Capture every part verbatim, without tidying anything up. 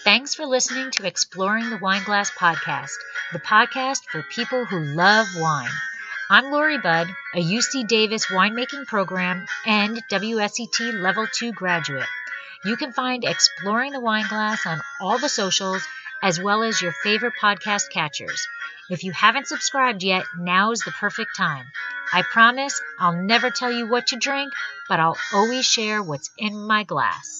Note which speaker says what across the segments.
Speaker 1: Thanks for listening to Exploring the Wine Glass podcast, the podcast for people who love wine. I'm Lori Budd, a U C Davis winemaking program and W S E T Level two graduate. You can find Exploring the Wine Glass on all the socials as well as your favorite podcast catchers. If you haven't subscribed yet, now is the perfect time. I promise I'll never tell you what to drink, but I'll always share what's in my glass.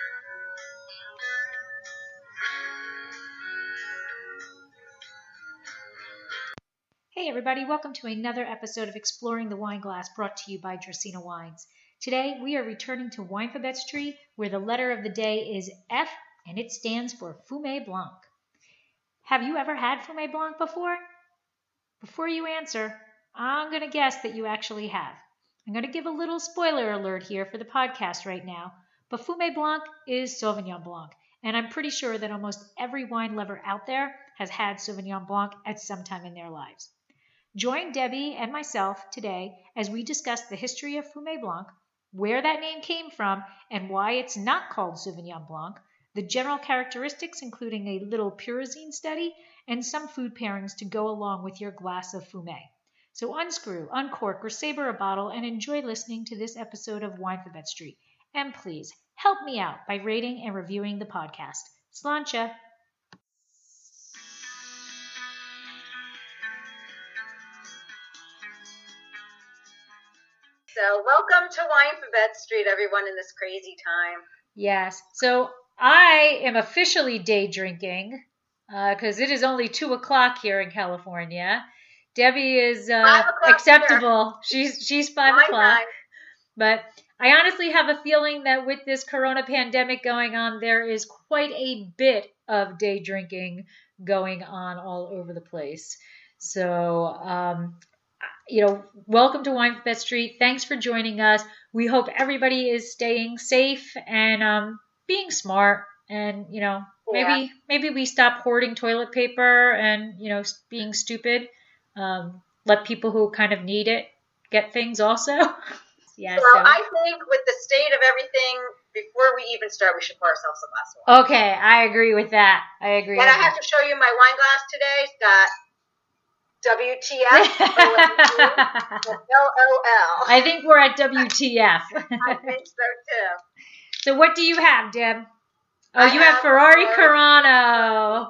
Speaker 1: Hey everybody, welcome to another episode of Exploring the Wine Glass brought to you by Dracaena Wines. Today we are returning to Weinfabet Street where the letter of the day is F and it stands for Fumé Blanc. Have you ever had Fumé Blanc before? Before you answer, I'm going to guess that you actually have. I'm going to give a little spoiler alert here for the podcast right now, but Fumé Blanc is Sauvignon Blanc, and I'm pretty sure that almost every wine lover out there has had Sauvignon Blanc at some time in their lives. Join Debbie and myself today as we discuss the history of Fumé Blanc, where that name came from, and why it's not called Sauvignon Blanc, the general characteristics including a little pyrazine study, and some food pairings to go along with your glass of Fumé. So unscrew, uncork, or savor a bottle and enjoy listening to this episode of Weinfabet Street. And please, help me out by rating and reviewing the podcast. Sláinte!
Speaker 2: So welcome to Weinfabet Street, everyone, in this crazy time.
Speaker 1: Yes. So I am officially day drinking because uh, it is only two o'clock here in California. Debbie is uh, acceptable. Here. She's she's five
Speaker 2: My
Speaker 1: o'clock.
Speaker 2: time.
Speaker 1: But I honestly have a feeling that with this corona pandemic going on, there is quite a bit of day drinking going on all over the place. So, um, you know, welcome to Weinfabet Street. Thanks for joining us. We hope everybody is staying safe and um, being smart. And, you know, maybe
Speaker 2: yeah.
Speaker 1: maybe we stop hoarding toilet paper and, you know, being stupid. Um, let people who kind of need it get things also. yeah.
Speaker 2: So,
Speaker 1: So
Speaker 2: I think with the state of everything, before we even start, we should pour ourselves a glass of wine.
Speaker 1: Okay, I agree with that. I agree.
Speaker 2: And
Speaker 1: with
Speaker 2: I have
Speaker 1: that.
Speaker 2: to show you my wine glass today. It's got W T F, L O L.
Speaker 1: I think we're at W T F.
Speaker 2: I think so too.
Speaker 1: So what do you have, Deb? Oh,
Speaker 2: I
Speaker 1: you have,
Speaker 2: have
Speaker 1: Ferrari
Speaker 2: Ferrari.
Speaker 1: Carano.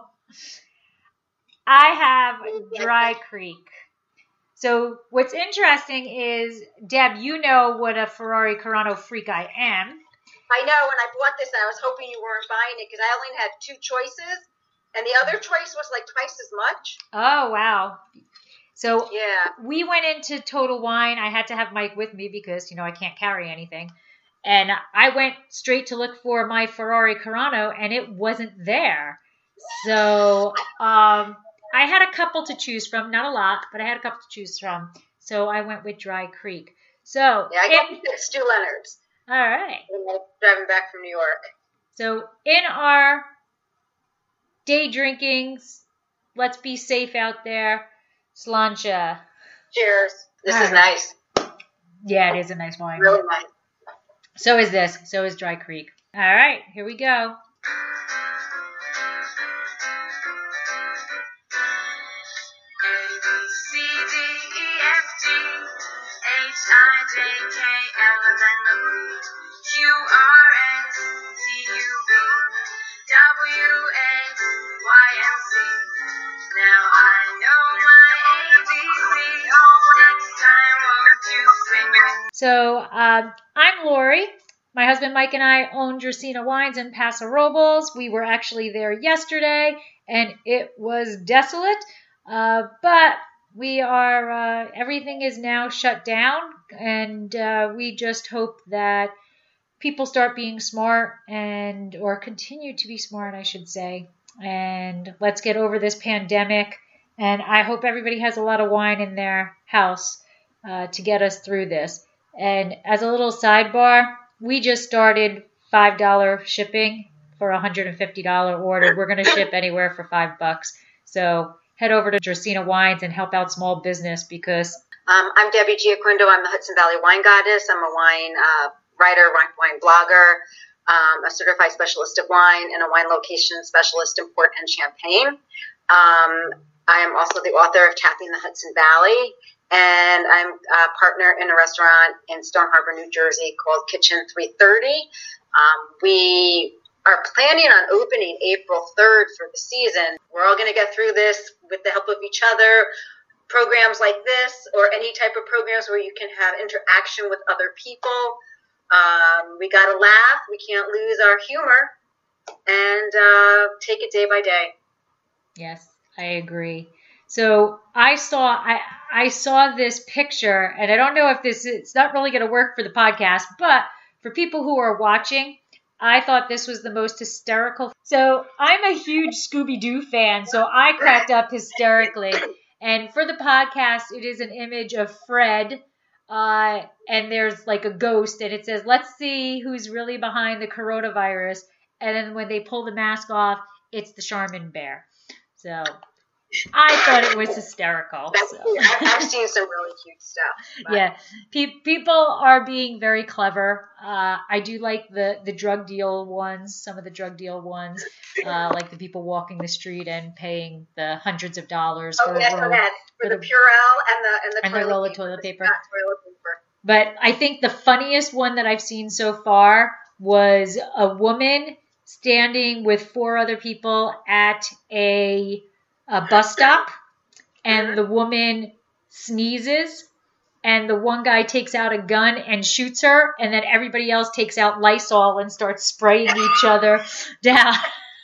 Speaker 1: I have Dry Creek. So what's interesting is, Deb, you know what a Ferrari Carano freak I am.
Speaker 2: I know. When I bought this, I was hoping you weren't buying it because I only had two choices. And the other choice was like twice as much.
Speaker 1: Oh, wow. So
Speaker 2: yeah.
Speaker 1: we went into Total Wine. I had to have Mike with me because, you know, I can't carry anything. And I went straight to look for my Ferrari Carano, and it wasn't there. So um, I had a couple to choose from. Not a lot, but I had a couple to choose from. So I went with Dry Creek. So
Speaker 2: Yeah, I got to pick Stu Leonard's.
Speaker 1: All right.
Speaker 2: Driving back from New York.
Speaker 1: So in our day drinkings, let's be safe out there. Sláinte.
Speaker 2: Cheers. This
Speaker 1: All
Speaker 2: is
Speaker 1: right.
Speaker 2: nice.
Speaker 1: Yeah, it is a nice wine.
Speaker 2: Really nice.
Speaker 1: So is this. So is Dry Creek. All right, here we go.
Speaker 3: A, B, C, D, E, F, G, H, I, J, K, L, M, N, O, P, Q, R, S, T, U, V, W, X, Y, and Z. Now I know my A B C. Next time, won't you sing it?
Speaker 1: So um, I'm Lori. My husband Mike and I own Dracaena Wines in Paso Robles. We were actually there yesterday, and it was desolate. Uh, but we are, uh, everything is now shut down, and uh, we just hope that people start being smart and, or continue to be smart, I should say. And let's get over this pandemic. And I hope everybody has a lot of wine in their house uh, to get us through this. And as a little sidebar, we just started five dollars shipping for a one hundred fifty dollars order. We're going to ship anywhere for five bucks. So head over to Dracaena Wines and help out small business because...
Speaker 2: Um, I'm Debbie Giaquindo. I'm the Hudson Valley Wine Goddess. I'm a wine uh, writer, wine, wine blogger. um, a certified specialist of wine, and a wine location specialist in port and champagne. Um, I am also the author of Tapping the Hudson Valley, and I'm a partner in a restaurant in Stone Harbor, New Jersey called Kitchen three thirty. Um, we are planning on opening April third for the season. We're all going to get through this with the help of each other. Programs like this, or any type of programs where you can have interaction with other people. Um, we got to laugh. We can't lose our humor, and uh, take it day by day.
Speaker 1: Yes, I agree. So I saw I I saw this picture, and I don't know if this it's not really going to work for the podcast, but for people who are watching, I thought this was the most hysterical. So I'm a huge Scooby-Doo fan, so I cracked up hysterically. And for the podcast, it is an image of Fred, uh, and there's like a ghost, and it says, "Let's see who's really behind the coronavirus." And then when they pull the mask off, it's the Charmin bear. So I thought it was hysterical.
Speaker 2: That's
Speaker 1: so.
Speaker 2: cute. I've, I've seen some really cute stuff. But.
Speaker 1: Yeah, Pe- people are being very clever. Uh, I do like the, the drug deal ones, some of the drug deal ones, uh, like the people walking the street and paying the hundreds of dollars
Speaker 2: oh,
Speaker 1: for,
Speaker 2: yes,
Speaker 1: a roll,
Speaker 2: for, that. for, for the, the Purell and the and the,
Speaker 1: and
Speaker 2: toilet
Speaker 1: the roll
Speaker 2: paper.
Speaker 1: of toilet paper.
Speaker 2: toilet paper.
Speaker 1: But I think the funniest one that I've seen so far was a woman standing with four other people at a, a bus stop, and the woman sneezes, and the one guy takes out a gun and shoots her, and then everybody else takes out Lysol and starts spraying each other down.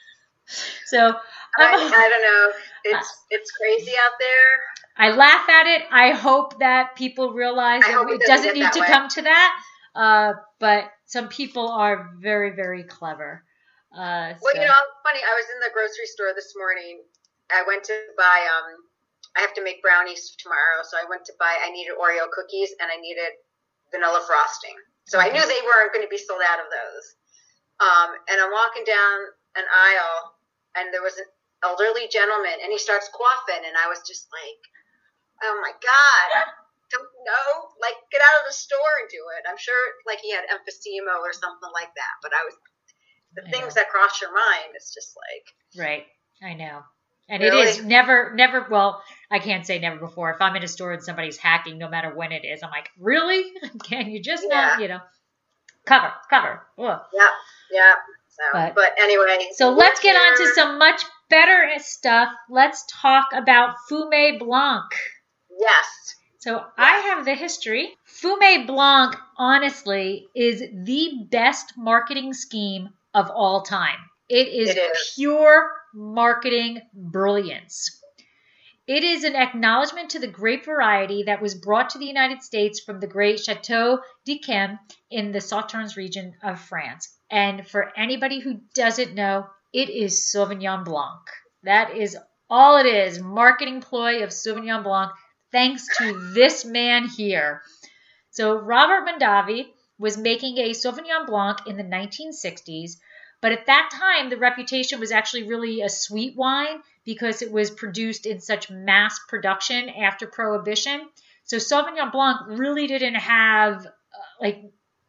Speaker 1: So
Speaker 2: I, I don't know. It's it's crazy out there.
Speaker 1: I laugh at it. I hope that people realize
Speaker 2: I
Speaker 1: that
Speaker 2: hope
Speaker 1: it
Speaker 2: it
Speaker 1: doesn't
Speaker 2: doesn't
Speaker 1: need
Speaker 2: get
Speaker 1: to
Speaker 2: that way.
Speaker 1: come to that. Uh, but some people are very, very clever. Uh,
Speaker 2: Well,
Speaker 1: so.
Speaker 2: you know, funny. I was in the grocery store this morning. I went to buy. Um, I have to make brownies tomorrow, so I went to buy. I needed Oreo cookies and I needed vanilla frosting. So I knew they weren't going to be sold out of those. Um, and I'm walking down an aisle, and there was an elderly gentleman, and he starts coughing, and I was just like, "Oh my God, don't you know? Like, get out of the store and do it." I'm sure, like, he had emphysema or something like that. But I was the
Speaker 1: I
Speaker 2: things
Speaker 1: know.
Speaker 2: that cross your mind. It's just like,
Speaker 1: Right. I know. And
Speaker 2: Really?
Speaker 1: it is never, never, well, I can't say never before. If I'm in a store and somebody's hacking, no matter when it is, I'm like, really? Can you just
Speaker 2: Yeah.
Speaker 1: not, you know, cover, cover. Ugh.
Speaker 2: yeah, yeah. So,
Speaker 1: But-
Speaker 2: but, anyway.
Speaker 1: So
Speaker 2: we're
Speaker 1: let's get on to
Speaker 2: here.
Speaker 1: some much better stuff. Let's talk about Fumé Blanc.
Speaker 2: Yes.
Speaker 1: So I have the history. Fumé Blanc, honestly, is the best marketing scheme of all time. It is,
Speaker 2: It is.
Speaker 1: pure marketing brilliance. It is an acknowledgement to the grape variety that was brought to the United States from the great Chateau d'Yquem in the Sauternes region of France. And for anybody who doesn't know, it is Sauvignon Blanc. That is all it is, marketing ploy of Sauvignon Blanc, thanks to this man here. So Robert Mondavi was making a Sauvignon Blanc in the nineteen sixties, but at that time the reputation was actually really a sweet wine because it was produced in such mass production after Prohibition. So Sauvignon Blanc really didn't have uh, like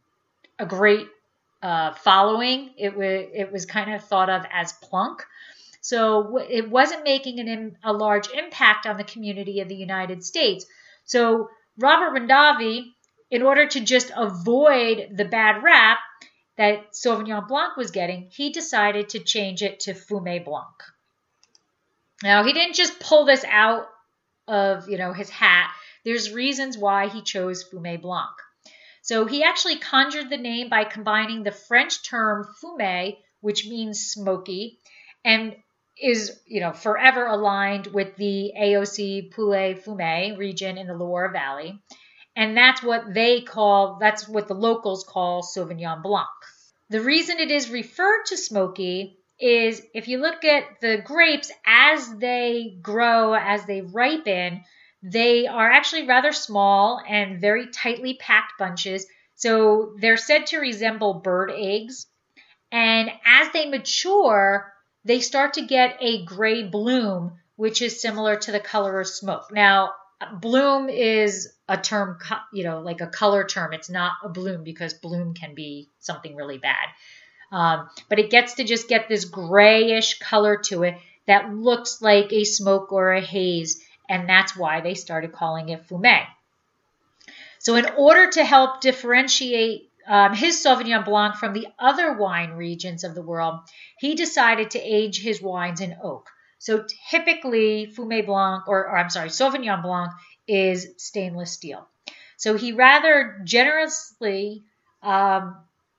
Speaker 1: a great uh, following. It was it was kind of thought of as plunk. So it wasn't making an, a large impact on the community of the United States. So Robert Mondavi, in order to just avoid the bad rap that Sauvignon Blanc was getting, he decided to change it to Fumé Blanc. Now, he didn't just pull this out of, you know, his hat. There's reasons why he chose Fumé Blanc. So he actually conjured the name by combining the French term fumé, which means smoky, and is, you know, forever aligned with the A O C Pouilly-Fumé region in the Loire Valley. And that's what they call, that's what the locals call Sauvignon Blanc. The reason it is referred to smoky is if you look at the grapes as they grow, as they ripen, they are actually rather small and very tightly packed bunches. So they're said to resemble bird eggs. And as they mature, they start to get a gray bloom, which is similar to the color of smoke. Now, bloom is a term, you know, like a color term. It's not a bloom because bloom can be something really bad. Um, but it gets to just get this grayish color to it that looks like a smoke or a haze, and that's why they started calling it Fumé. So in order to help differentiate um, his Sauvignon Blanc from the other wine regions of the world, he decided to age his wines in oak. So typically Fumé Blanc, or, or I'm sorry, Sauvignon Blanc is stainless steel. So he rather generously um,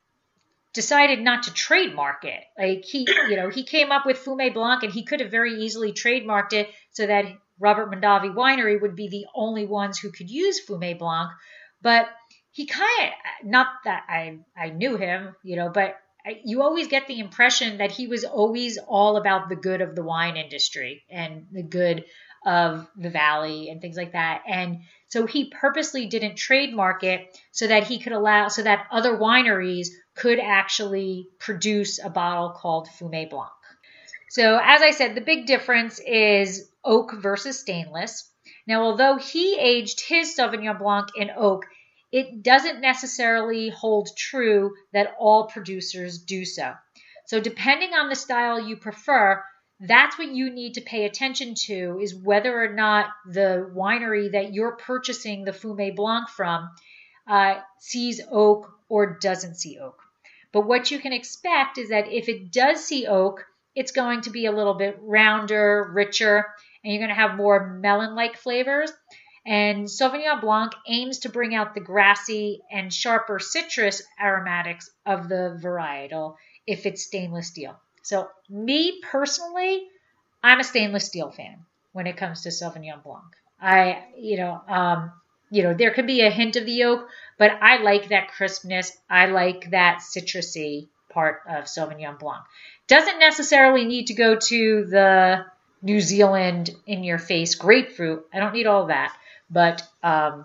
Speaker 1: decided not to trademark it. Like he, you know, he came up with Fumé Blanc, and he could have very easily trademarked it so that Robert Mondavi Winery would be the only ones who could use Fumé Blanc. But he kind of, not that I, I knew him, you know, but you always get the impression that he was always all about the good of the wine industry and the good of the valley and things like that. And so he purposely didn't trademark it so that he could allow, so that other wineries could actually produce a bottle called Fumé Blanc. So as I said, the big difference is oak versus stainless. Now, although he aged his Sauvignon Blanc in oak, it doesn't necessarily hold true that all producers do so. So depending on the style you prefer, that's what you need to pay attention to, is whether or not the winery that you're purchasing the Fumé Blanc from uh, sees oak or doesn't see oak. But what you can expect is that if it does see oak, it's going to be a little bit rounder, richer, and you're going to have more melon-like flavors. And Sauvignon Blanc aims to bring out the grassy and sharper citrus aromatics of the varietal if it's stainless steel. So me personally, I'm a stainless steel fan when it comes to Sauvignon Blanc. I, you know, um, you know, there could be a hint of the oak, but I like that crispness. I like that citrusy part of Sauvignon Blanc. Doesn't necessarily need to go to the New Zealand in-your-face grapefruit. I don't need all that, but um,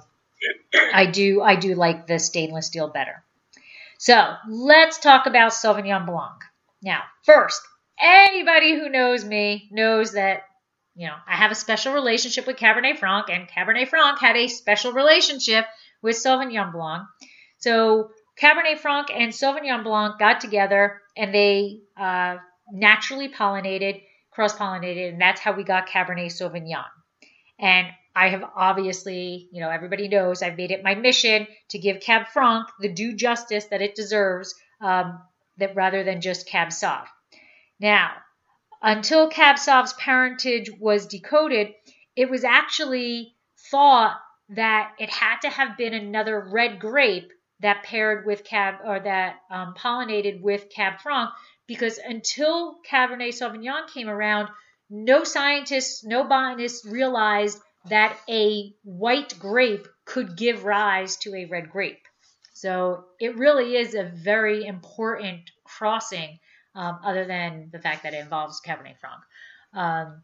Speaker 1: I do. I do like the stainless steel better. So let's talk about Sauvignon Blanc. Now, first, anybody who knows me knows that, you know, I have a special relationship with Cabernet Franc, and Cabernet Franc had a special relationship with Sauvignon Blanc. So Cabernet Franc and Sauvignon Blanc got together, and they uh, naturally pollinated, cross-pollinated, and that's how we got Cabernet Sauvignon. And I have obviously, you know, everybody knows I've made it my mission to give Cab Franc the due justice that it deserves, um, that rather than just Cab Sauv. Now, until Cab Sauv's parentage was decoded, it was actually thought that it had to have been another red grape that paired with Cab, or that um, pollinated with Cab Franc, because until Cabernet Sauvignon came around, no scientists, no botanists realized that a white grape could give rise to a red grape. So it really is a very important crossing, um, other than the fact that it involves Cabernet Franc. Um,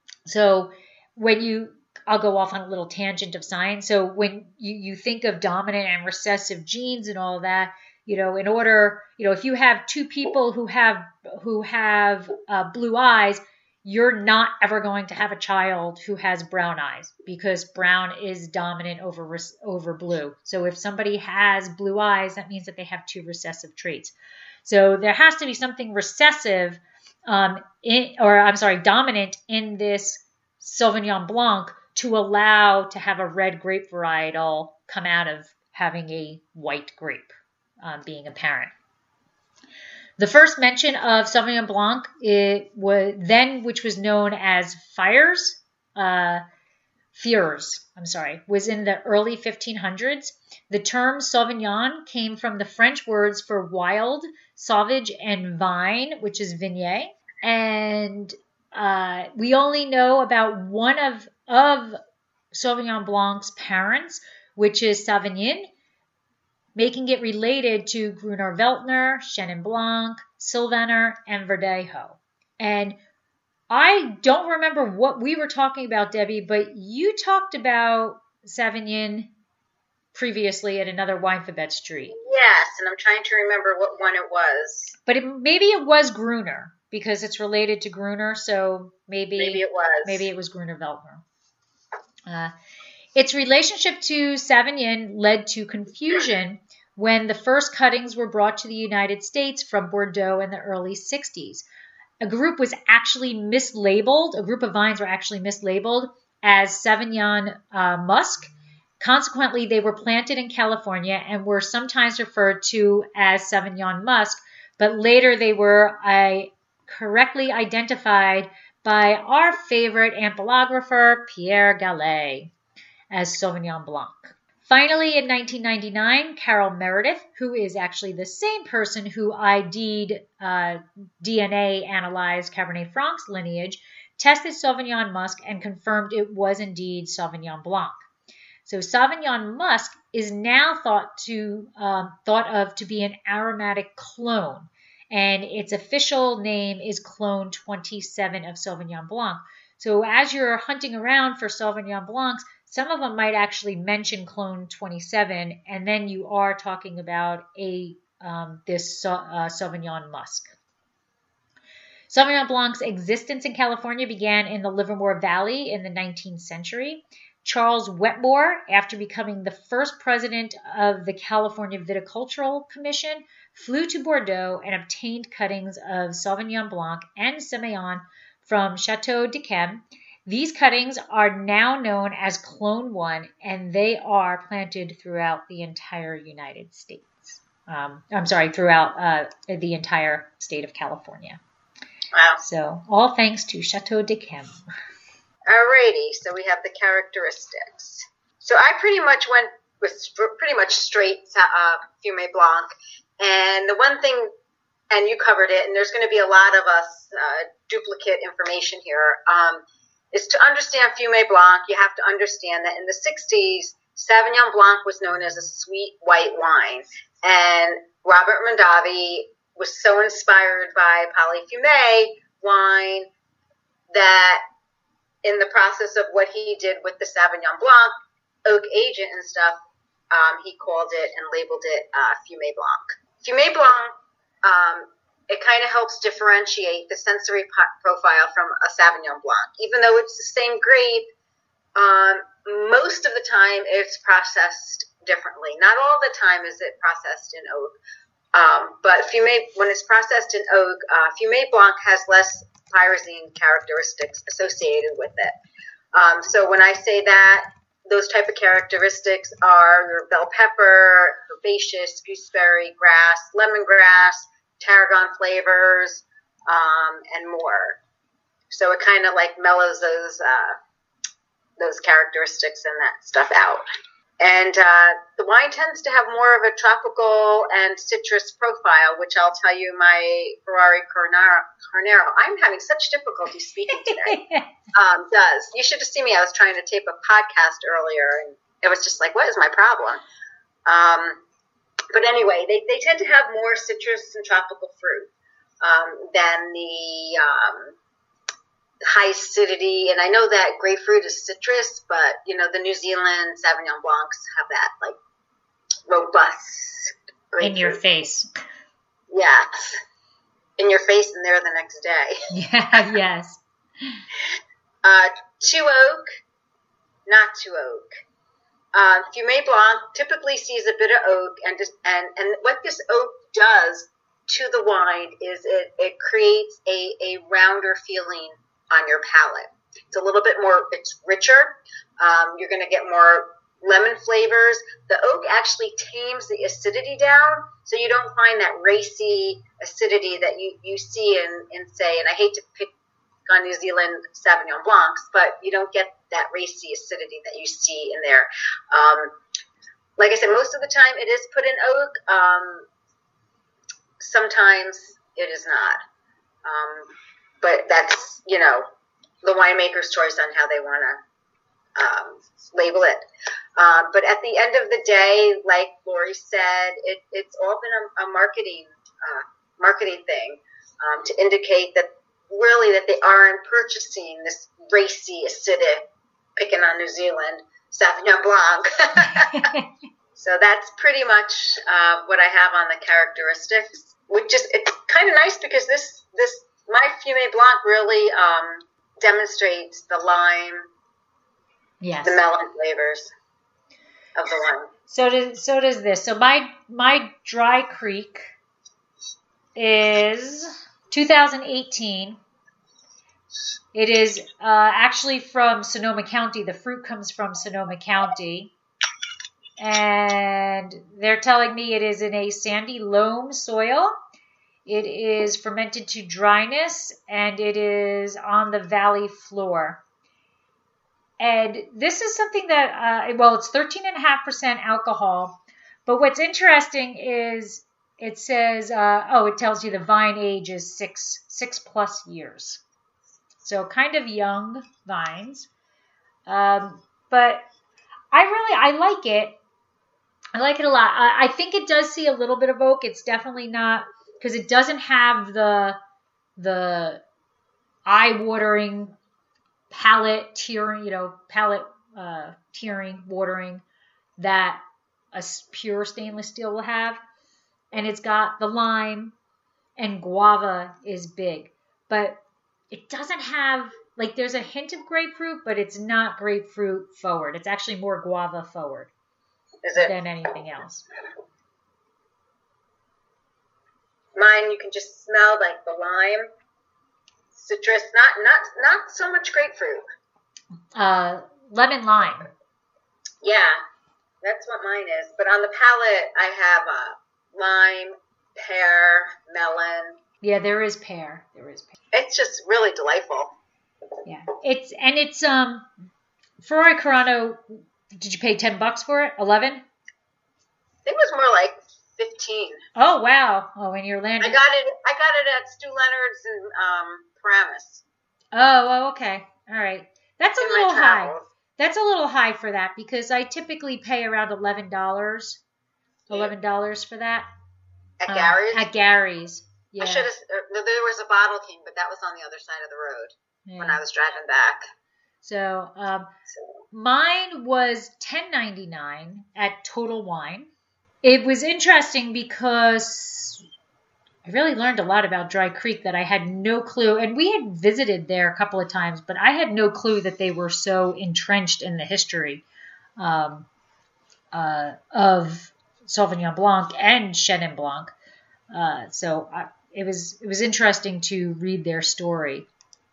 Speaker 1: so when you, I'll go off on a little tangent of science. So when you, you think of dominant and recessive genes and all that, you know, in order, you know, if you have two people who have, who have uh, blue eyes, you're not ever going to have a child who has brown eyes, because brown is dominant over over blue. So if somebody has blue eyes, that means that they have two recessive traits. So there has to be something recessive, um, in, or I'm sorry, dominant in this Sauvignon Blanc to allow to have a red grape varietal come out of having a white grape um, being apparent. The first mention of Sauvignon Blanc, it was then, which was known as Fires, uh, Fiers, I'm sorry, was in the early fifteen hundreds. The term Sauvignon came from the French words for wild, sauvage, and vine, which is vigne. And uh, we only know about one of, of Sauvignon Blanc's parents, which is Savagnin, making it related to Gruner Veltliner, Chenin Blanc, Sylvaner, and Verdejo. And I don't remember what we were talking about, Debbie, but you talked about Savagnin previously at another Wine-Fabet Street.
Speaker 2: Yes, and I'm trying to remember what one it was.
Speaker 1: But it, maybe it was Gruner, because it's related to Gruner, so maybe,
Speaker 2: maybe it was.
Speaker 1: Maybe it was Gruner Veltliner. Uh, its relationship to Savagnin led to confusion when the first cuttings were brought to the United States from Bordeaux in the early sixties. A group was actually mislabeled, a group of vines were actually mislabeled as Sauvignon uh, Musk. Consequently, they were planted in California and were sometimes referred to as Sauvignon Musk, but later they were uh, correctly identified by our favorite ampelographer, Pierre Gallet, as Sauvignon Blanc. Finally, in nineteen ninety-nine, Carol Meredith, who is actually the same person who I D'd uh, D N A analyzed Cabernet Franc's lineage, tested Sauvignon Musk and confirmed it was indeed Sauvignon Blanc. So Sauvignon Musk is now thought to um, thought of to be an aromatic clone, and its official name is Clone twenty-seven of Sauvignon Blanc. So as you're hunting around for Sauvignon Blancs, some of them might actually mention Clone twenty-seven, and then you are talking about a um, this uh, Sauvignon Musk. Sauvignon Blanc's existence in California began in the Livermore Valley in the nineteenth century. Charles Wetmore, after becoming the first president of the California Viticultural Commission, flew to Bordeaux and obtained cuttings of Sauvignon Blanc and Semillon from Chateau d'Yquem. These cuttings are now known as Clone one, and they are planted throughout the entire United States. Um, I'm sorry, throughout uh, the entire state of California.
Speaker 2: Wow.
Speaker 1: So, all thanks to Chateau d'Yquem.
Speaker 2: Alrighty, so we have the characteristics. So I pretty much went with pretty much straight uh, Fumé Blanc, and the one thing, and you covered it, and there's going to be a lot of us uh, duplicate information here, um, is to understand Fumé Blanc, you have to understand that in the sixties, Sauvignon Blanc was known as a sweet white wine, and Robert Mondavi was so inspired by Parfumé wine that in the process of what he did with the Sauvignon Blanc, oak agent and stuff, um, he called it and labeled it uh, Fumé Blanc. Fumé Blanc, um, it kind of helps differentiate the sensory po- profile from a Sauvignon Blanc. Even though it's the same grape, um, most of the time it's processed differently. Not all the time is it processed in oak. Um, but Fumé, when it's processed in oak, uh, Fumé Blanc has less pyrazine characteristics associated with it. Um, so when I say that, those type of characteristics are your bell pepper, herbaceous, gooseberry, grass, lemongrass, tarragon flavors, um, and more. So it kind of like mellows those uh, those characteristics and that stuff out. And uh, the wine tends to have more of a tropical and citrus profile, which I'll tell you my Ferrari Carnero, I'm having such difficulty speaking today, um, does. You should have seen me. I was trying to tape a podcast earlier, and it was just like, what is my problem? Um, but anyway, they, they tend to have more citrus and tropical fruit um, than the um, high acidity, and I know that grapefruit is citrus, but you know the New Zealand Sauvignon Blancs have that like robust grapefruit.
Speaker 1: In your face.
Speaker 2: Yes, in your face, and there the next day.
Speaker 1: Yeah. Yes.
Speaker 2: Uh, two oak, not two oak. Uh, Fumé Blanc typically sees a bit of oak, and and and what this oak does to the wine is it it creates a a rounder feeling on your palate. It's a little bit more, it's richer. Um, you're going to get more lemon flavors. The oak actually tames the acidity down, so you don't find that racy acidity that you, you see in, in, say, and I hate to pick on New Zealand Sauvignon Blancs, but you don't get that racy acidity that you see in there. Um, like I said, most of the time it is put in oak. Um, sometimes it is not. Um, But that's, you know, the winemaker's choice on how they want to um, label it. Uh, but at the end of the day, like Lori said, it, it's all been a, a marketing uh, marketing thing um, to indicate that really that they aren't purchasing this racy, acidic, picking on New Zealand, Sauvignon Blanc. So that's pretty much uh, what I have on the characteristics, which is it's kind of nice because this this my Fumé Blanc really um, demonstrates the lime,
Speaker 1: yes,
Speaker 2: the melon flavors of the wine.
Speaker 1: So does so does this. So my my Dry Creek is two thousand eighteen. It is uh, actually from Sonoma County. The fruit comes from Sonoma County. And they're telling me it is in a sandy loam soil. It is fermented to dryness, and it is on the valley floor. And this is something that, uh, well, it's thirteen point five percent alcohol. But what's interesting is it says, uh, oh, it tells you the vine age is six, six plus years. So kind of young vines. Um, but I really, I like it. I like it a lot. I, I think it does see a little bit of oak. It's definitely not, because it doesn't have the, the eye-watering palate tearing, you know, palate uh, tearing, watering that a pure stainless steel will have. And it's got the lime, and guava is big. But it doesn't have, like, there's a hint of grapefruit, but it's not grapefruit forward. It's actually more guava forward
Speaker 2: Is it?
Speaker 1: than anything else.
Speaker 2: Mine, you can just smell like the lime, citrus, not not not so much grapefruit.
Speaker 1: Uh, lemon lime.
Speaker 2: Yeah, that's what mine is. But on the palate, I have a lime, pear, melon.
Speaker 1: Yeah, there is pear. There is pear.
Speaker 2: It's just really delightful.
Speaker 1: Yeah, it's and it's um, Ferrari Carano. Did you pay ten bucks for it? Eleven?
Speaker 2: I think it was more like fifteen.
Speaker 1: Oh wow! Oh, and you're landing.
Speaker 2: I got it. I got it at Stu Leonard's in um, Paramus.
Speaker 1: Oh, well, okay. All right. That's a
Speaker 2: In my
Speaker 1: little high.
Speaker 2: travels.
Speaker 1: That's a little high for that because I typically pay around eleven dollars. Eleven dollars for that.
Speaker 2: At
Speaker 1: Um,
Speaker 2: Gary's.
Speaker 1: At Gary's. Yeah.
Speaker 2: I should have. There was a Bottle King, but that was on the other side of the road
Speaker 1: yeah.
Speaker 2: when I was driving back.
Speaker 1: So um,
Speaker 2: So,
Speaker 1: mine was ten ninety-nine at Total Wine. It was interesting because I really learned a lot about Dry Creek that I had no clue. And we had visited there a couple of times, but I had no clue that they were so entrenched in the history um, uh, of Sauvignon Blanc and Chenin Blanc. Uh, so I, it was it was interesting to read their story.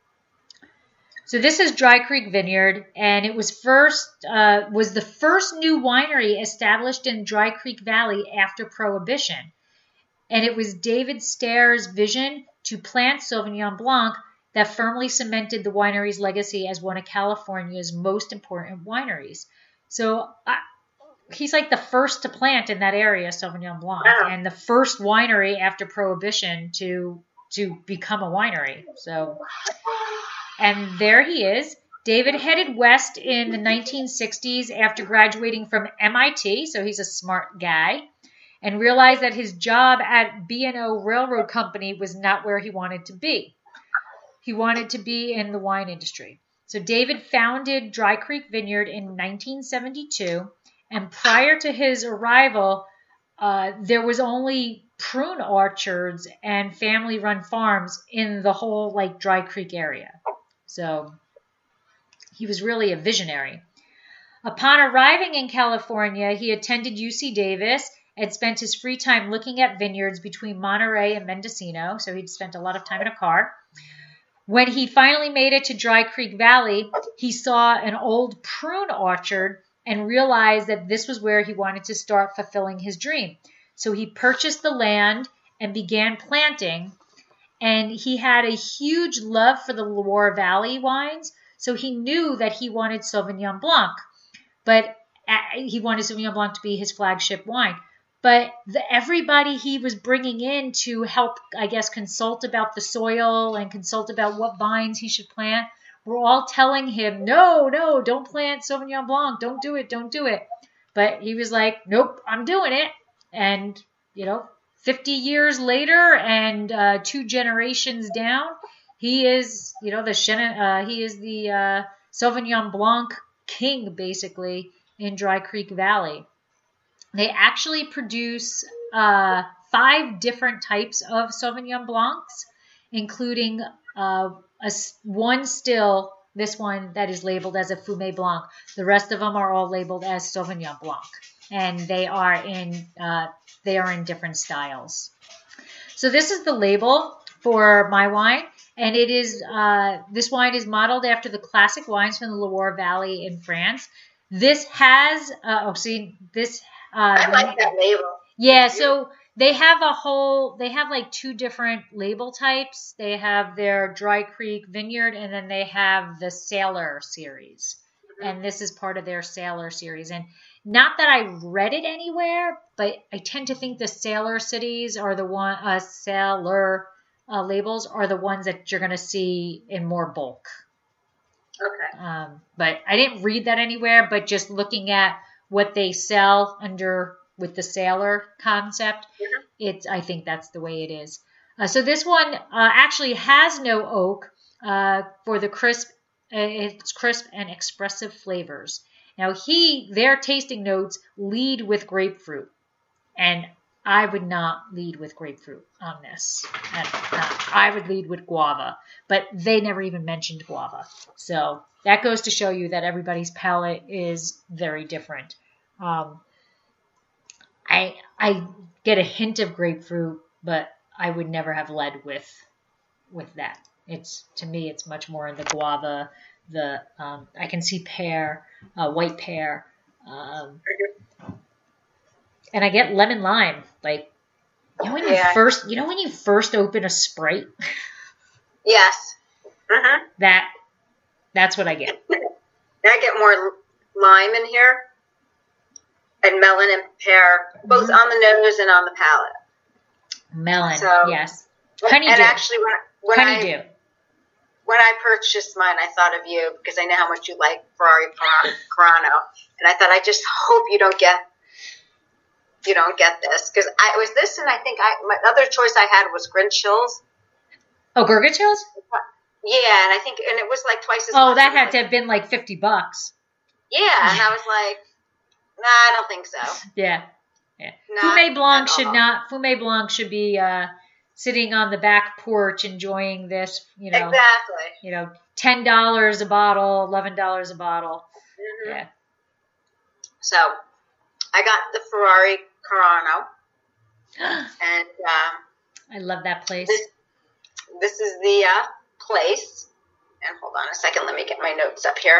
Speaker 1: So this is Dry Creek Vineyard, and it was first uh, was the first new winery established in Dry Creek Valley after Prohibition. And it was David Stairs' vision to plant Sauvignon Blanc that firmly cemented the winery's legacy as one of California's most important wineries. So I, he's like the first to plant in that area, Sauvignon Blanc,
Speaker 2: Wow.
Speaker 1: and the first winery after Prohibition to to become a winery. So. And there he is. David headed west in the nineteen sixties after graduating from M I T, so he's a smart guy, and realized that his job at B and O Railroad Company was not where he wanted to be. He wanted to be in the wine industry. So David founded Dry Creek Vineyard in nineteen seventy-two, and prior to his arrival, uh, there was only prune orchards and family-run farms in the whole like Dry Creek area. So he was really a visionary. Upon arriving in California, he attended U C Davis and spent his free time looking at vineyards between Monterey and Mendocino. So he'd spent a lot of time in a car. When he finally made it to Dry Creek Valley, he saw an old prune orchard and realized that this was where he wanted to start fulfilling his dream. So he purchased the land and began planting. And he had a huge love for the Loire Valley wines, so he knew that he wanted Sauvignon Blanc, but he wanted Sauvignon Blanc to be his flagship wine. But the, everybody he was bringing in to help, I guess, consult about the soil and consult about what vines he should plant were all telling him, no, no, don't plant Sauvignon Blanc, don't do it, don't do it. But he was like, nope, I'm doing it. And, you know, fifty years later and uh, two generations down, he is, you know, the Chenin, uh, he is the uh, Sauvignon Blanc king, basically, in Dry Creek Valley. They actually produce uh, five different types of Sauvignon Blancs, including uh, a, one still this one that is labeled as a Fumé Blanc. The rest of them are all labeled as Sauvignon Blanc, and they are in uh, they are in different styles. So this is the label for my wine, and it is uh, this wine is modeled after the classic wines from the Loire Valley in France. This has uh, oh see this uh,
Speaker 2: I like that label.
Speaker 1: Yeah, so they have a whole, they have like two different label types. They have their Dry Creek Vineyard, and then they have the Sailor series. Mm-hmm. And this is part of their Sailor series. And not that I read it anywhere, but I tend to think the Sailor cities are the one, uh, Sailor uh, labels are the ones that you're going to see in more bulk.
Speaker 2: Okay.
Speaker 1: Um, but I didn't read that anywhere, but just looking at what they sell under with the Sailor concept, mm-hmm. it's I think that's the way it is. Uh, so this one uh, actually has no oak uh, for the crisp. Uh, it's crisp and expressive flavors. Now he their tasting notes lead with grapefruit, and I would not lead with grapefruit on this. And, uh, I would lead with guava, but they never even mentioned guava. So that goes to show you that everybody's palate is very different. Um, I I get a hint of grapefruit, but I would never have led with with that. It's to me, it's much more in the guava. The um, I can see pear, uh, white pear, um, and I get lemon lime. Like you know when
Speaker 2: yeah.
Speaker 1: you first you know when you first open a Sprite.
Speaker 2: Yes. Mm-hmm.
Speaker 1: That that's what I get.
Speaker 2: I get more lime in here. And melon and pear, both mm-hmm. on the nose and on the palate.
Speaker 1: Melon,
Speaker 2: so,
Speaker 1: yes. Honeydew.
Speaker 2: And actually, when, when
Speaker 1: Honeydew.
Speaker 2: I when I purchased mine, I thought of you because I know how much you like Ferrari Carano, and I thought I just hope you don't get you don't get this because I it was this, and I think I my other choice I had was Grinch Hills.
Speaker 1: Oh, Gurgit Hills?
Speaker 2: Yeah, and I think and it was like twice as.
Speaker 1: Oh,
Speaker 2: much.
Speaker 1: that had
Speaker 2: like,
Speaker 1: to have been like fifty bucks.
Speaker 2: Yeah, and I was like. Nah, I don't think so.
Speaker 1: Yeah, yeah.
Speaker 2: Not
Speaker 1: Fumé Blanc should not. Fumé Blanc should be uh, sitting on the back porch enjoying this. You know,
Speaker 2: exactly.
Speaker 1: You know, ten dollars a bottle, eleven dollars a bottle.
Speaker 2: Mm-hmm.
Speaker 1: Yeah.
Speaker 2: So, I got the Ferrari Carano, and uh,
Speaker 1: I love that place.
Speaker 2: This, this is the uh, place. And hold on a second, let me get my notes up here.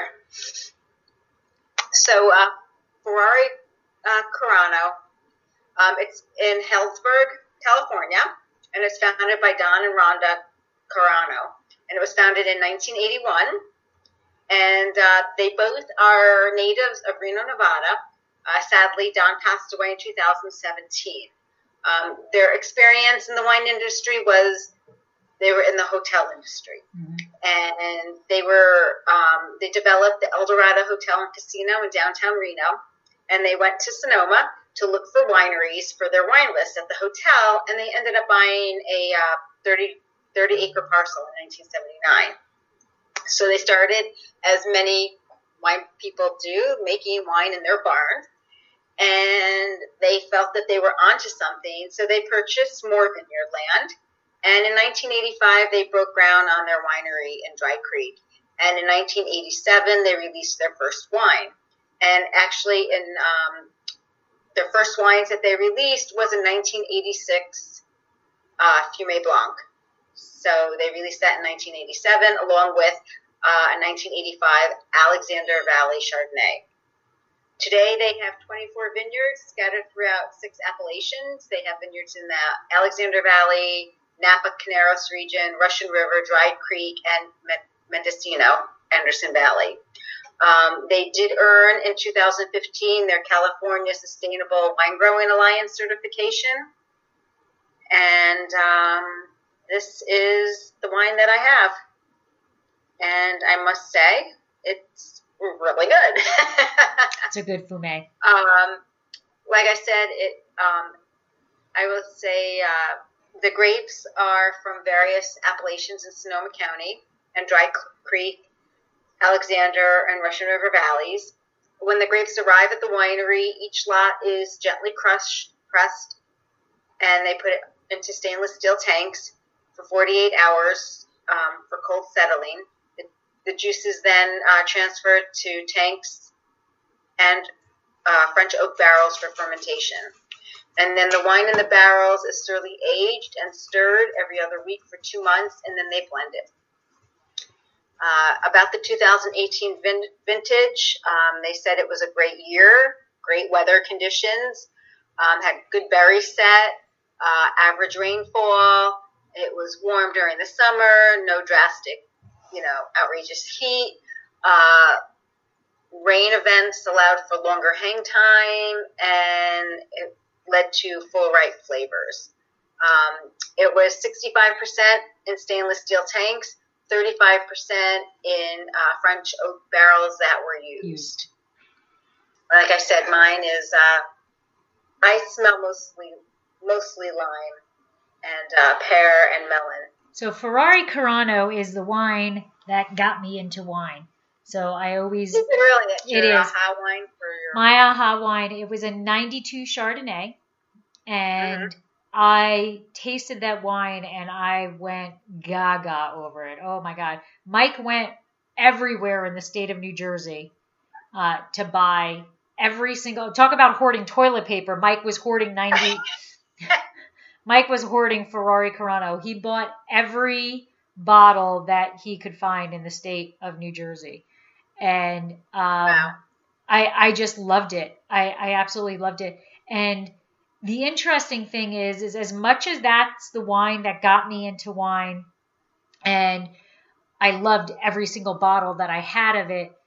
Speaker 2: So. Uh, Ferrari uh, Carano. Um, it's in Healdsburg, California, and it's founded by Don and Rhonda Carano. And it was founded in nineteen eighty-one. And uh, they both are natives of Reno, Nevada. Uh, sadly, Don passed away in two thousand seventeen. Um, their experience in the wine industry was they were in the hotel industry. Mm-hmm. And they were um, they developed the Eldorado Hotel and Casino in downtown Reno. And they went to Sonoma to look for wineries for their wine list at the hotel, and they ended up buying a uh, thirty, thirty acre parcel in nineteen seventy-nine. So they started, as many wine people do, making wine in their barn, and they felt that they were onto something, so they purchased more vineyard land. And in nineteen eighty-five, they broke ground on their winery in Dry Creek. And in nineteen eighty-seven, they released their first wine. And actually, in um, their first wines that they released was in nineteen eighty-six, uh, Fumé Blanc. So they released that in nineteen eighty-seven, along with uh, a nineteen eighty-five Alexander Valley Chardonnay. Today, they have twenty-four vineyards scattered throughout six appellations. They have vineyards in the Alexander Valley, Napa Caneros region, Russian River, Dry Creek, and Mendocino, Anderson Valley. Um, they did earn in two thousand fifteen their California Sustainable Wine Growing Alliance certification. And um, this is the wine that I have. And I must say, it's really good.
Speaker 1: It's a good Fumé.
Speaker 2: Um, like I said, it. Um, I will say uh, the grapes are from various appellations in Sonoma County and Dry Creek, Alexander, and Russian River valleys. When the grapes arrive at the winery, each lot is gently crushed, pressed, and they put it into stainless steel tanks for forty-eight hours um, for cold settling. The, the juice is then uh, transferred to tanks and uh, French oak barrels for fermentation. And then the wine in the barrels is thoroughly aged and stirred every other week for two months, and then they blend it. Uh, about the two thousand eighteen vin- vintage, um, they said it was a great year, great weather conditions, um, had good berry set, uh, average rainfall. It was warm during the summer, no drastic, you know, outrageous heat. Uh, rain events allowed for longer hang time, and it led to full ripe flavors. Um, it was sixty-five percent in stainless steel tanks, thirty-five percent in uh, French oak barrels that were used. Like I said, mine is, uh, I smell mostly mostly lime and uh, pear and melon.
Speaker 1: So Ferrari Carano is the wine that got me into wine. So I always...
Speaker 2: Is it really? It's
Speaker 1: it
Speaker 2: your
Speaker 1: is.
Speaker 2: aha wine for your...
Speaker 1: My aha wine. It was a ninety-two Chardonnay. And
Speaker 2: Mm-hmm.
Speaker 1: I tasted that wine and I went gaga over it. Oh my God. Mike went everywhere in the state of New Jersey uh, to buy every single... Talk about hoarding toilet paper. Mike was hoarding ninety... Mike was hoarding Ferrari Carano. He bought every bottle that he could find in the state of New Jersey. And um,
Speaker 2: Wow.
Speaker 1: I, I just loved it. I, I absolutely loved it. And the interesting thing is, is as much as that's the wine that got me into wine, and I loved every single bottle that I had of it,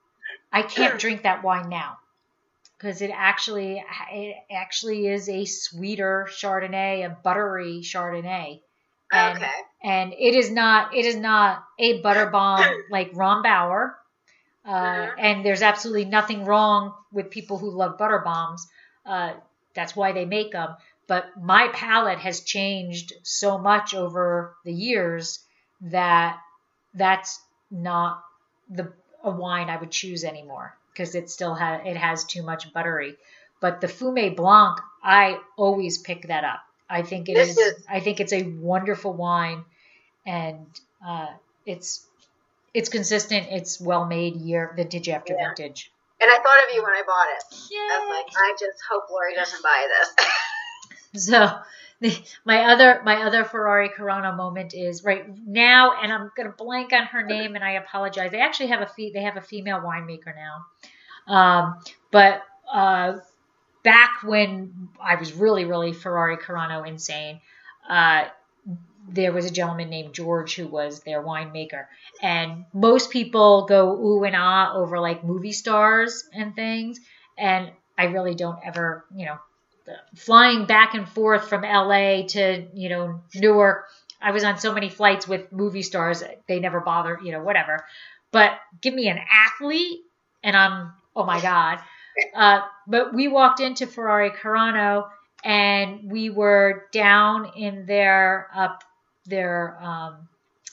Speaker 1: I can't drink that wine now. Because it actually, it actually is a sweeter Chardonnay, a buttery Chardonnay, and,
Speaker 2: Okay.
Speaker 1: and it is not, it is not a butter bomb like Rombauer, uh,
Speaker 2: Mhm.
Speaker 1: and there's absolutely nothing wrong with people who love butter bombs. Uh, that's why they make them. But my palate has changed so much over the years that that's not the a wine I would choose anymore. Because it still has it has too much buttery, but the Fumé Blanc, I always pick that up. I think it
Speaker 2: This
Speaker 1: is,
Speaker 2: is-
Speaker 1: I think it's a wonderful wine, and uh, it's it's consistent. It's well made year vintage after
Speaker 2: Yeah.
Speaker 1: vintage.
Speaker 2: And I thought of you when I bought it. I was
Speaker 1: Yeah.
Speaker 2: like, I just hope Lori doesn't buy this.
Speaker 1: So the, my other my other Ferrari Carano moment is right now, and I'm gonna blank on her name, and I apologize. They actually have a fe- they have a female winemaker now, um, but uh, back when I was really really Ferrari Carano insane, uh, there was a gentleman named George who was their winemaker, and most people go ooh and ah over like movie stars and things, and I really don't ever, you know. Flying back and forth from L A to, you know, Newark. I was on so many flights with movie stars. They never bother, you know, whatever. But give me an athlete and I'm, oh my God. Uh, but we walked into Ferrari Carano and we were down in their, up their, um,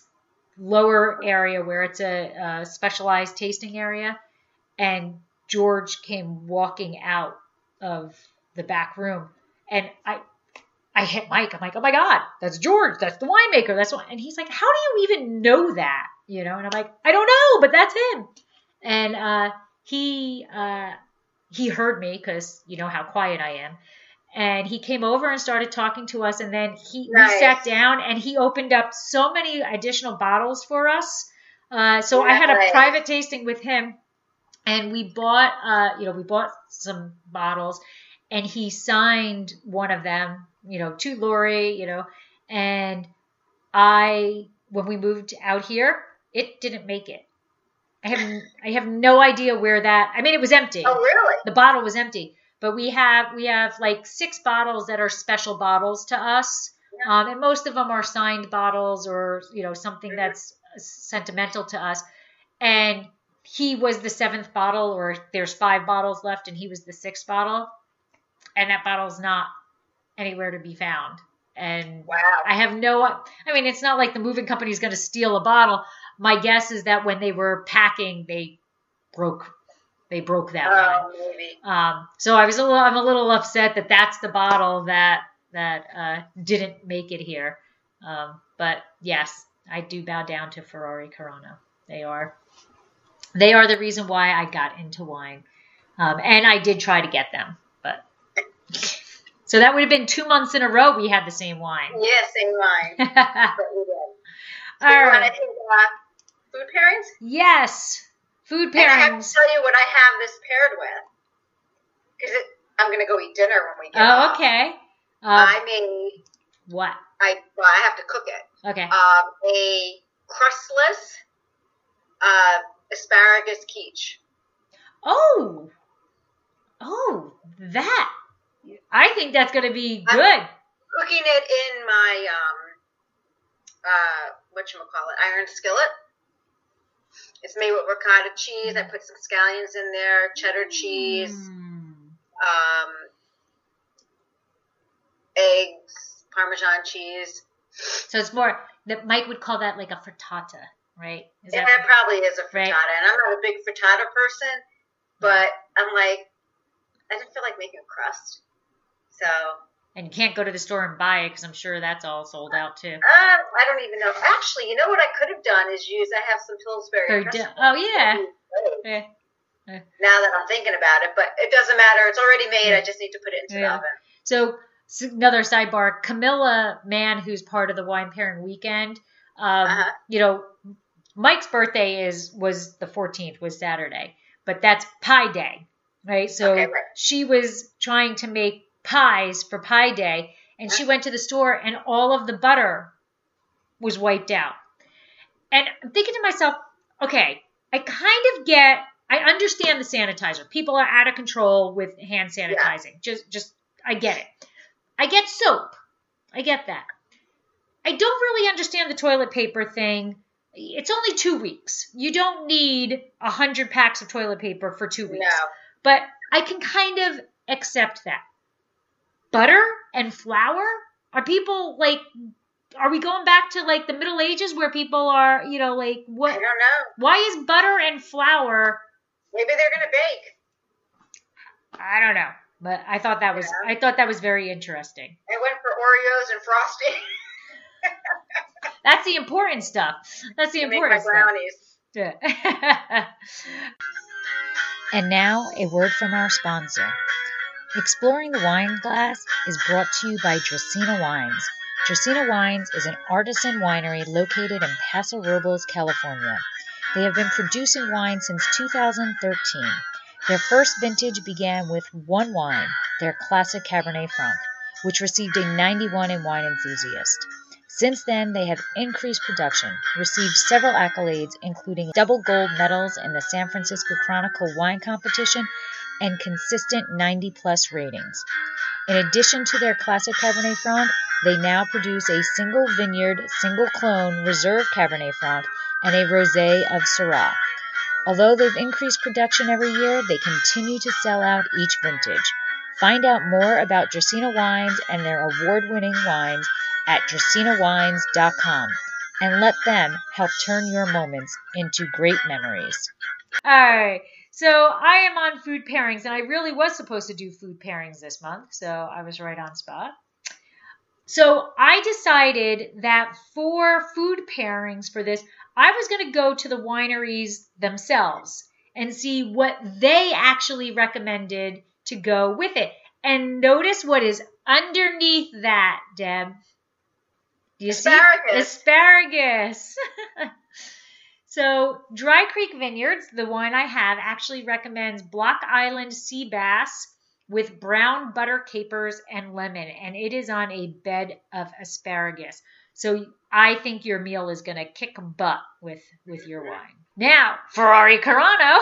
Speaker 1: lower area where it's a, a specialized tasting area. And George came walking out of the back room, and I, I hit Mike. I'm like, oh my God, that's George. That's the winemaker. That's what. And he's like, how do you even know that? You know? And I'm like, I don't know, but that's him. And uh, he uh, he heard me because you know how quiet I am, and he came over and started talking to us. And then he
Speaker 2: Nice.
Speaker 1: we sat down, and he opened up so many additional bottles for us. Uh, so I had a
Speaker 2: Nice.
Speaker 1: private tasting with him, and we bought, uh, you know, we bought some bottles. And he signed one of them, you know, to Lori, you know, and I, when we moved out here, it didn't make it. I have, I have no idea where that, I mean, it was empty.
Speaker 2: Oh, really?
Speaker 1: The bottle was empty, but we have, we have like six bottles that are special bottles to us.
Speaker 2: Yeah.
Speaker 1: Um, and most of them are signed bottles or, you know, something that's sentimental to us. And he was the seventh bottle, or there's five bottles left and he was the sixth bottle. And that bottle's not anywhere to be found. And
Speaker 2: Wow.
Speaker 1: I have no, I mean, it's not like the moving company is going to steal a bottle. My guess is that when they were packing, they broke, they broke that
Speaker 2: Oh,
Speaker 1: one.
Speaker 2: maybe.
Speaker 1: Um, so I was a little, I'm a little upset that that's the bottle that, that, uh, didn't make it here. Um, but yes, I do bow down to Ferrari Carano. They are. They are the reason why I got into wine. Um, and I did try to get them, but so that would have been two months in a row we had the same wine.
Speaker 2: Yeah, same wine. But we did. So
Speaker 1: All
Speaker 2: you
Speaker 1: right.
Speaker 2: want to do uh, food pairings?
Speaker 1: Yes, food
Speaker 2: And I have to
Speaker 1: pairings.
Speaker 2: tell you what I have this paired with. Because I'm going to go eat dinner when we get
Speaker 1: Oh,
Speaker 2: off.
Speaker 1: okay. Um,
Speaker 2: I made,
Speaker 1: what?
Speaker 2: I, well, I have to cook it.
Speaker 1: Okay.
Speaker 2: Um, a crustless uh, asparagus quiche.
Speaker 1: Oh, oh, that. I think that's going to be
Speaker 2: I'm
Speaker 1: good.
Speaker 2: Cooking it in my, um, uh, whatchamacallit, iron skillet. It's made with ricotta cheese. I put some scallions in there, cheddar cheese,
Speaker 1: Mm.
Speaker 2: um, eggs, Parmesan cheese.
Speaker 1: So it's more that Mike would call that like a frittata, right? Is
Speaker 2: And
Speaker 1: that
Speaker 2: that probably is a frittata.
Speaker 1: right?
Speaker 2: And I'm not a big frittata person, but I'm like, I didn't feel like making a crust. So,
Speaker 1: And you can't go to the store and buy it because I'm sure that's all sold out too.
Speaker 2: uh, I don't even know. Actually, you know what I could have done is use, I have some Pillsbury
Speaker 1: Very
Speaker 2: crust.
Speaker 1: di- oh yeah. Yeah.
Speaker 2: Now that I'm thinking about it, but it doesn't matter. It's already made. I just need to put it into
Speaker 1: Yeah.
Speaker 2: the oven.
Speaker 1: So s- another sidebar, Camilla Mann, who's part of the Wine Pairing Weekend, um,
Speaker 2: Uh-huh.
Speaker 1: you know, Mike's birthday is was the fourteenth, was Saturday, but that's Pie Day, right? So
Speaker 2: Okay, right.
Speaker 1: she was trying to make pies for Pie Day, and she went to the store, and all of the butter was wiped out. And I'm thinking to myself, okay, I kind of get, I understand the sanitizer. People are out of control with hand sanitizing. Just, just, I get it. I get soap. I get that. I don't really understand the toilet paper thing. It's only two weeks. You don't need a hundred packs of toilet paper for two weeks.
Speaker 2: No.
Speaker 1: But I can kind of accept that. Butter and flour? Are people like, are we going back to like the Middle Ages where people are, you know, like
Speaker 2: I
Speaker 1: what?
Speaker 2: don't know.
Speaker 1: Why is butter and flour?
Speaker 2: Maybe they're going to bake.
Speaker 1: I don't know, but I thought that was
Speaker 2: Yeah.
Speaker 1: I thought that was very interesting.
Speaker 2: I went for Oreos and Frosty
Speaker 1: That's the important stuff. That's the
Speaker 2: to make my
Speaker 1: important stuff.
Speaker 2: brownies.
Speaker 1: Yeah. And now a word from our sponsor. Exploring the Wine Glass is brought to you by Dracaena Wines. Dracaena Wines is an artisan winery located in Paso Robles, California. They have been producing wine since two thousand thirteen. Their first vintage began with one wine, their classic Cabernet Franc, which received a ninety-one in Wine Enthusiast. Since then, they have increased production, received several accolades, including double gold medals in the San Francisco Chronicle Wine Competition, and consistent ninety-plus ratings. In addition to their classic Cabernet Franc, they now produce a single vineyard, single clone Reserve Cabernet Franc and a Rosé of Syrah. Although they've increased production every year, they continue to sell out each vintage. Find out more about Dracaena Wines and their award-winning wines at dracaena wines dot com and let them help turn your moments into great memories. All right. So I am on food pairings, and I really was supposed to do food pairings this month, so I was right on spot. So I decided that for food pairings for this, I was going to go to the wineries themselves and see what they actually recommended to go with it. And notice what is underneath that, Deb. Do you
Speaker 2: Asparagus.
Speaker 1: see? Asparagus. So Dry Creek Vineyards, the wine I have, actually recommends Block Island Sea Bass with brown butter capers and lemon, and it is on a bed of asparagus. So I think your meal is going to kick butt with, with your wine. Now, Ferrari Carano,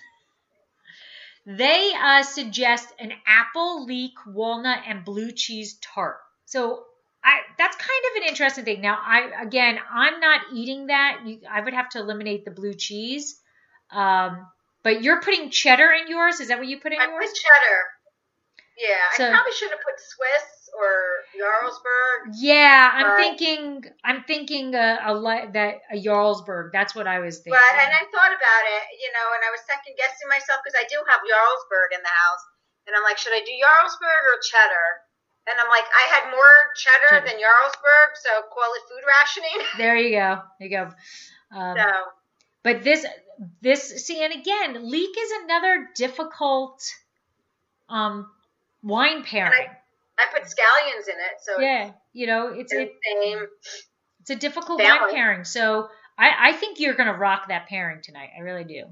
Speaker 1: they uh, suggest an apple, leek, walnut, and blue cheese tart. So I, that's kind of an interesting thing. Now, I again, I'm not eating that. You, I would have to eliminate the blue cheese. Um, but you're putting cheddar in yours. Is that what you put in
Speaker 2: I
Speaker 1: yours?
Speaker 2: put cheddar. Yeah,
Speaker 1: So-
Speaker 2: I probably should have put Swiss or Jarlsberg.
Speaker 1: Yeah, I'm
Speaker 2: Right.
Speaker 1: thinking. I'm thinking a, a li- that a Jarlsberg. That's what I was thinking.
Speaker 2: But, and I thought about it, you know, and I was second guessing myself because I do have Jarlsberg in the house. And I'm like, should I do Jarlsberg or cheddar? And I'm like, I had more cheddar
Speaker 1: Cheddar.
Speaker 2: than Jarlsberg, so call it food rationing.
Speaker 1: There you go. There you go. Um,
Speaker 2: so,
Speaker 1: But this, this, see, and again, leek is another difficult um, wine pairing.
Speaker 2: I, I put scallions in it, so
Speaker 1: yeah, you know, it's
Speaker 2: it's
Speaker 1: it,
Speaker 2: the same.
Speaker 1: it's a difficult
Speaker 2: family.
Speaker 1: wine pairing. So I, I think you're going to rock that pairing tonight. I really do.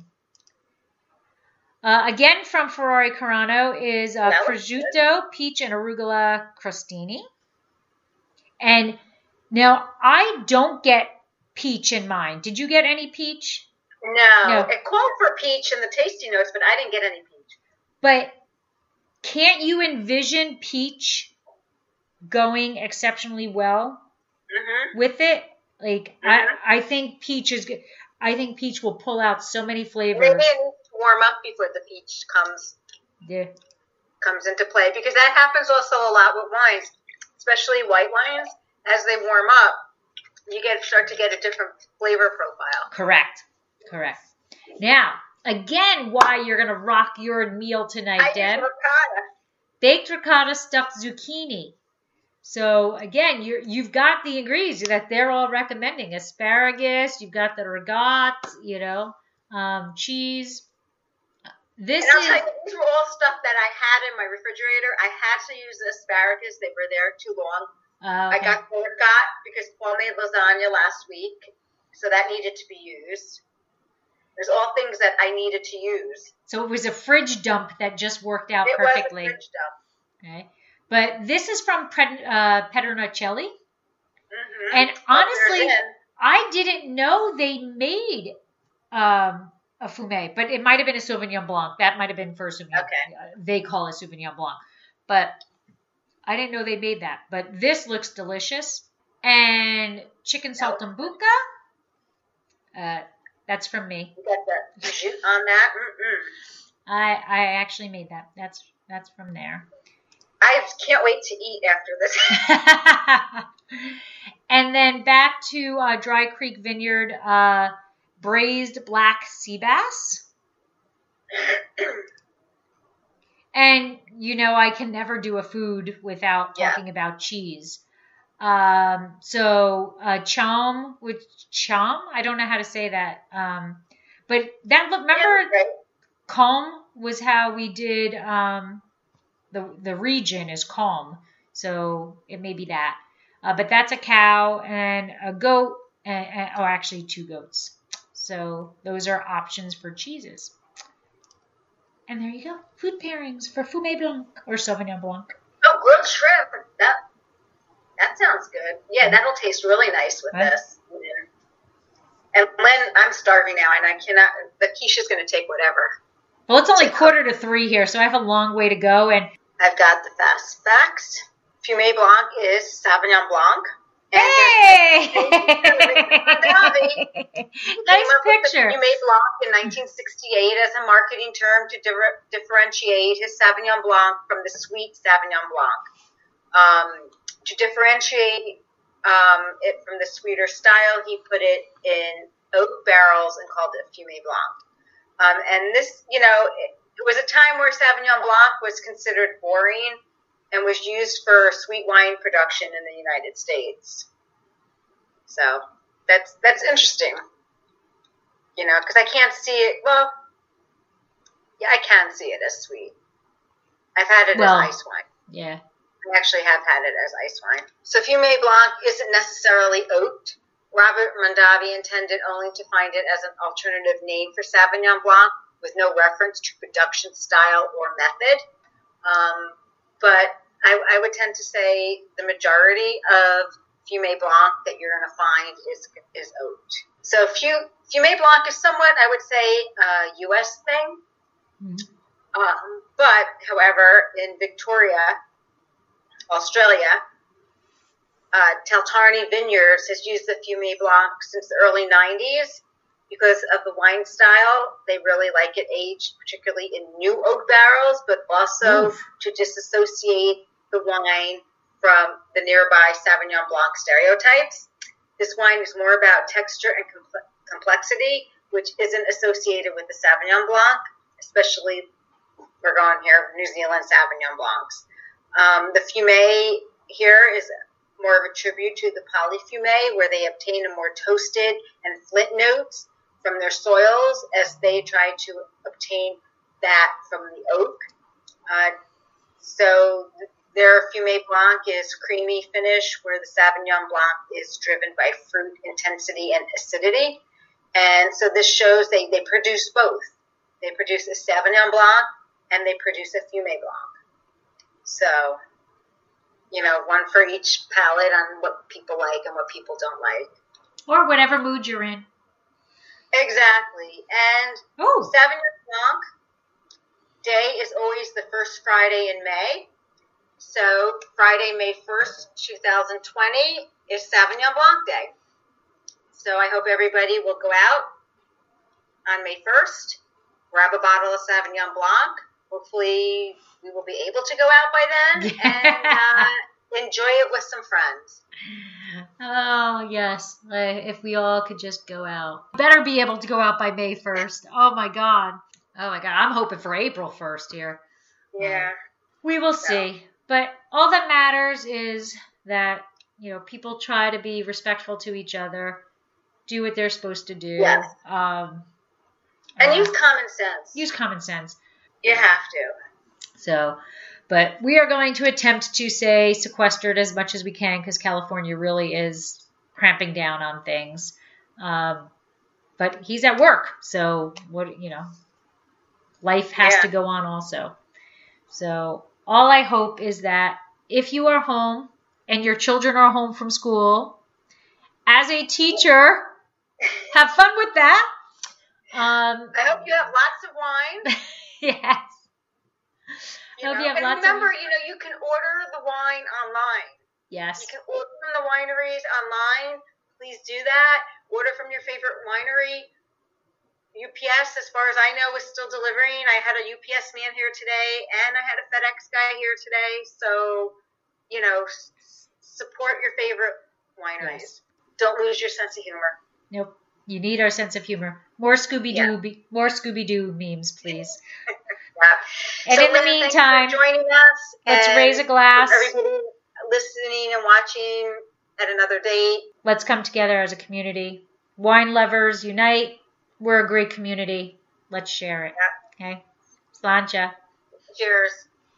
Speaker 1: Uh, again, from Ferrari Carano is uh, prosciutto, peach, and arugula crostini. And now I don't get peach in mine. Did you get any peach?
Speaker 2: No,
Speaker 1: No.
Speaker 2: It called for peach in the tasty notes, but I didn't get any peach.
Speaker 1: But can't you envision peach going exceptionally well
Speaker 2: Mm-hmm.
Speaker 1: with it? Like
Speaker 2: Mhm.
Speaker 1: I, I think peach is good. I think peach will pull out so many flavors.
Speaker 2: Maybe it needs to warm up before the peach comes
Speaker 1: Yeah.
Speaker 2: comes into play, because that happens also a lot with wines, especially white wines. As they warm up, you get start to get a different flavor profile.
Speaker 1: Correct. Correct. Now, again, why you're gonna rock your meal tonight,
Speaker 2: I
Speaker 1: Deb?
Speaker 2: use ricotta.
Speaker 1: Baked ricotta stuffed zucchini. So again, you're, you've got the ingredients that they're all recommending: asparagus, you've got the ricotta, you know, um, cheese. This
Speaker 2: And I'll
Speaker 1: is
Speaker 2: tell you, these were all stuff that I had in my refrigerator. I had to use the asparagus; they were there too long.
Speaker 1: uh,
Speaker 2: I
Speaker 1: okay.
Speaker 2: got the ricotta because Paul made lasagna last week, so that needed to be used. There's all things that I needed to use.
Speaker 1: So it was a fridge dump that just worked out
Speaker 2: It
Speaker 1: perfectly.
Speaker 2: was a fridge dump.
Speaker 1: Okay, but this is from Pred, uh, Petronacelli,
Speaker 2: Mm-hmm.
Speaker 1: and honestly,
Speaker 2: There's in.
Speaker 1: I didn't know they made um, a Fumé, but it might have been a Sauvignon Blanc. That might have been for Sauvignon.
Speaker 2: Okay.
Speaker 1: Uh, They call it Sauvignon Blanc, but I didn't know they made that. But this looks delicious. And chicken saltimbocca, uh, that's from me.
Speaker 2: You got the jus on that. Mm-mm.
Speaker 1: I I actually made that. That's that's from there.
Speaker 2: I can't wait to eat after this.
Speaker 1: And then back to uh, Dry Creek Vineyard, uh, braised black sea bass. And, you know, I can never do a food without
Speaker 2: Yeah.
Speaker 1: talking about cheese. Um, so, uh, cham, with cham, I don't know how to say that. Um, but that, look, remember,
Speaker 2: Yeah, right.
Speaker 1: calm was how we did, um, the, the region is calm. So it may be that. Uh, but that's a cow and a goat, and, and, or actually two goats. So those are options for cheeses. And there you go. Food pairings for Fumé Blanc or Sauvignon Blanc.
Speaker 2: Oh, grilled shrimp. That that sounds good. Yeah, that'll taste really nice with
Speaker 1: Right.
Speaker 2: this. Yeah. And Lynn, I'm starving now, and I cannot. The quiche's going to take whatever.
Speaker 1: Well, it's only quarter to three here, so I have a long way to go. And
Speaker 2: I've got the fast facts. Fumé Blanc is Sauvignon Blanc. And
Speaker 1: hey,
Speaker 2: Mondavi
Speaker 1: nice picture.
Speaker 2: Fumé Blanc in nineteen sixty-eight as a marketing term to di- differentiate his Sauvignon Blanc from the sweet Sauvignon Blanc. Um, to differentiate um, it from the sweeter style, he put it in oak barrels and called it Fumé Blanc. Um, and this, you know, it, it was a time where Sauvignon Blanc was considered boring and was used for sweet wine production in the United States. So that's that's interesting, you know, because I can't see it. Well, yeah, I can see it as sweet. I've had it
Speaker 1: Well,
Speaker 2: as ice wine.
Speaker 1: Yeah.
Speaker 2: I actually have had it as ice wine. So Fumé Blanc isn't necessarily oaked. Robert Mondavi intended only to find it as an alternative name for Sauvignon Blanc with no reference to production style or method. Um, but I, I would tend to say the majority of Fumé Blanc that you're going to find is is oaked. So Fumé Blanc is somewhat, I would say, a U S thing.
Speaker 1: Mhm.
Speaker 2: Um, but, however, in Victoria, Australia, uh, Taltarni Vineyards has used the Fumé Blanc since the early nineties because of the wine style. They really like it aged, particularly in new oak barrels, but also
Speaker 1: Oof.
Speaker 2: to disassociate the wine from the nearby Sauvignon Blanc stereotypes. This wine is more about texture and compl- complexity, which isn't associated with the Sauvignon Blanc, especially, we're going here, New Zealand Sauvignon Blancs. Um, the Fumé here is more of a tribute to the Polyfumé, where they obtain a more toasted and flint notes from their soils as they try to obtain that from the oak. Uh, so their Fumé Blanc is creamy finish, where the Sauvignon Blanc is driven by fruit intensity and acidity. And so this shows they, they produce both. They produce a Sauvignon Blanc and they produce a Fumé Blanc. So, you know, one for each palate on what people like and what people don't like.
Speaker 1: Or whatever mood you're in.
Speaker 2: Exactly. And
Speaker 1: oh.
Speaker 2: Sauvignon Blanc Day is always the first Friday in May. So Friday, May first, twenty twenty is Sauvignon Blanc Day. So I hope everybody will go out on May first, grab a bottle of Sauvignon Blanc. Hopefully we will be able to go out by then and uh, enjoy it with some friends.
Speaker 1: Oh, yes. If we all could just go out. Better be able to go out by May first. Oh, my God. Oh, my God. I'm hoping for April first here.
Speaker 2: Yeah.
Speaker 1: We will see. But all that matters is that, you know, people try to be respectful to each other, do what they're supposed to do.
Speaker 2: Yes.
Speaker 1: Um,
Speaker 2: and
Speaker 1: uh,
Speaker 2: use common sense.
Speaker 1: Use common sense.
Speaker 2: You have to.
Speaker 1: So, but we are going to attempt to stay sequestered as much as we can because California really is cramping down on things. Um, but he's at work, so what you know, life has
Speaker 2: yeah.
Speaker 1: to go on also. So all I hope is that if you are home and your children are home from school, as a teacher, have fun with that. Um,
Speaker 2: I hope you have lots of wine.
Speaker 1: Yes.
Speaker 2: You know, and remember, of... you know, you can order the wine online.
Speaker 1: Yes.
Speaker 2: You can order from the wineries online. Please do that. Order from your favorite winery. U P S, as far as I know, is still delivering. I had a U P S man here today, and I had a FedEx guy here today. So, you know, s- support your favorite wineries. Yes. Don't lose your sense of humor.
Speaker 1: Nope. You need our sense of humor. More Scooby-Doo, yeah. more Scooby-Doo memes, please.
Speaker 2: Yeah.
Speaker 1: And
Speaker 2: so
Speaker 1: in the meantime,
Speaker 2: for joining us.
Speaker 1: Let's raise a glass.
Speaker 2: Everybody listening and watching at another date.
Speaker 1: Let's come together as a community. Wine lovers unite. We're a great community. Let's share it. Yeah. Okay. Sláinte.
Speaker 2: Cheers.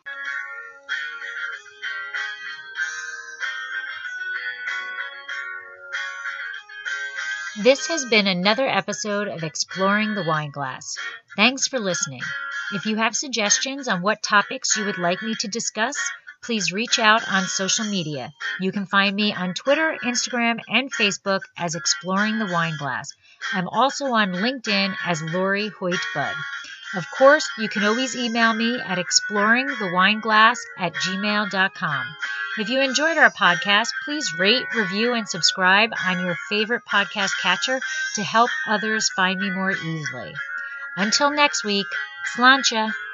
Speaker 1: This has been another episode of Exploring the Wine Glass. Thanks for listening. If you have suggestions on what topics you would like me to discuss, please reach out on social media. You can find me on Twitter, Instagram, and Facebook as Exploring the Wine Glass. I'm also on LinkedIn as Lori Hoyt Budd. Of course, you can always email me at exploringthewineglass at gmail dot com. If you enjoyed our podcast, please rate, review, and subscribe on your favorite podcast catcher to help others find me more easily. Until next week, Sláinte.